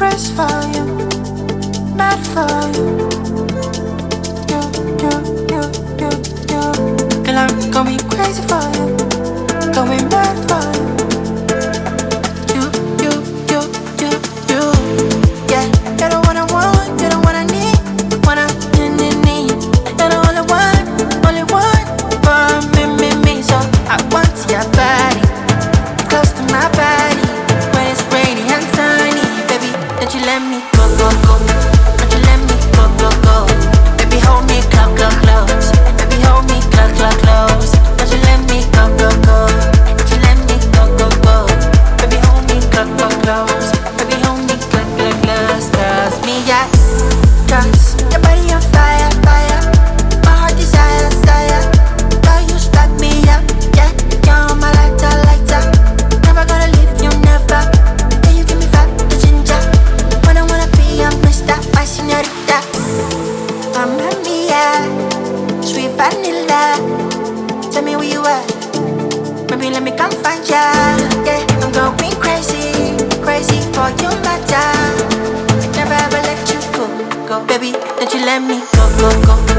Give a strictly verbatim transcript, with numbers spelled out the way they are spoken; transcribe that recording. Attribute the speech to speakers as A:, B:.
A: crazy for you, mad for you. You, you, you, you, you. Girl, I'm gonna be crazy for you, gonna be mad for you. You, you, you, you, you. Yeah, you're the one I want, you're the one I need, one I need, need, need. You're the only one, only one for me, me, me. So I want your body close to my body when it's rainy and sunny. Baby, don't you let me go, go, go. Don't you let me go, go, go. Baby, hold me close, close, close. Baby, hold me close, close, close. Don't you let me go, go, go. Don't you let me go, go, go. Baby, hold me close, close, close. Baby, hold me close, close, close. Cause me, yeah, cause your body on fire, fire. My heart desire, desire. Girl, you spark me up, yeah. You're my lighter, lighter. Never gonna leave you, never. Can you give me fat, the ginger? When I wanna be a mister, my señorita. Mamma mia, sweet vanilla. Tell me where you at. Maybe let me come find ya. Yeah, I'm going crazy, crazy for you, matter. Never ever let you go, go. Baby, don't you let me go, go, go.